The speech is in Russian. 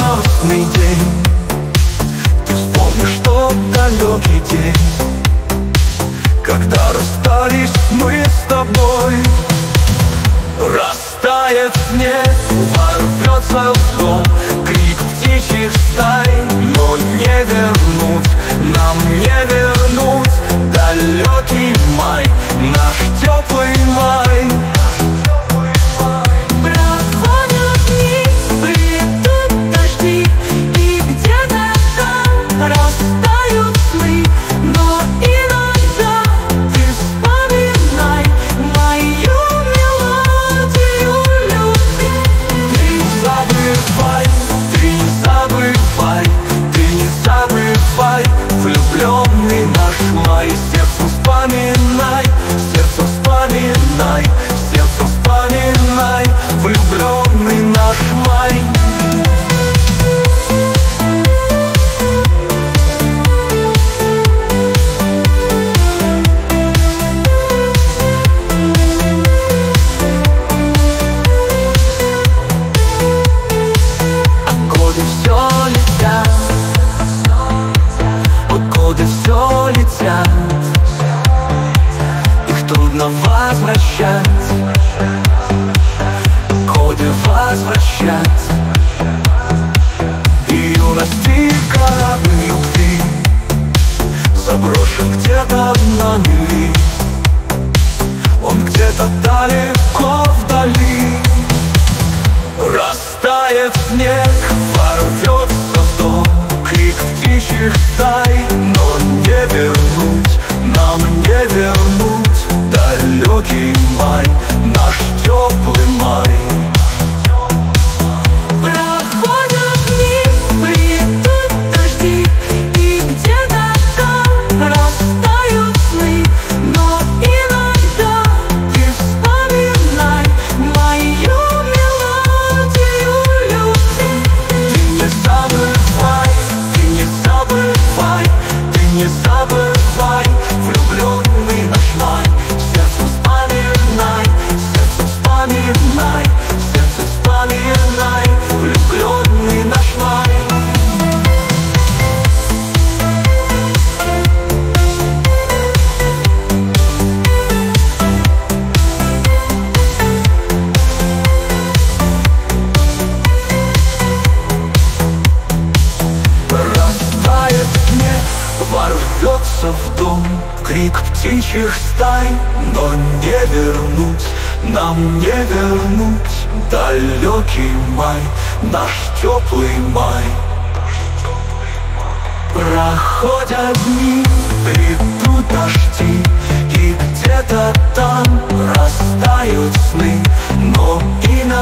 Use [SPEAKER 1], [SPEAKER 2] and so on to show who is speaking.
[SPEAKER 1] ясный день. Ты вспомнишь тот далекий день, когда расстались мы с тобой. Растает снег, ворвется в дом крик птичьих стай. Но не вернуть, нам не вернуть далекий май, наш теплый май.
[SPEAKER 2] Проходят дни, придут дожди, и где-то там растают сны. Но иногда ты вспоминай мою мелодию любви.
[SPEAKER 1] Ты не забывай, ты не забывай, ты не забывай, влюбленный наш май. Сердцем вспоминай, сердцем вспоминай, сердцем вспоминай, влюбленный наш май. Годы все летят, годы все летят, их трудно возвращать, годы возвращать. И юности корабль любви заброшен где-то на мели. Он где-то далеко вдали. Растает снег, ворвется в дом крик птичьих стай. Но не вернуть, нам не вернуть далекий май, наш теплый май.
[SPEAKER 2] Проходят дни, придут дожди, и где-то там растают сны. Но иногда ты вспоминай мою мелодию любви.
[SPEAKER 1] Ты не забывай, ты не забывай, ты не забывай, влюбленный наш май. Сердцем вспоминай, сердцем вспоминай, сердцем вспоминай, влюбленный наш май. Растает снег, ворвется в дом крик птичьих стай. Но не вернуть, нам не вернуть далекий май, наш теплый май. Проходят дни, придут дожди, и где-то там растают сны. Но иногда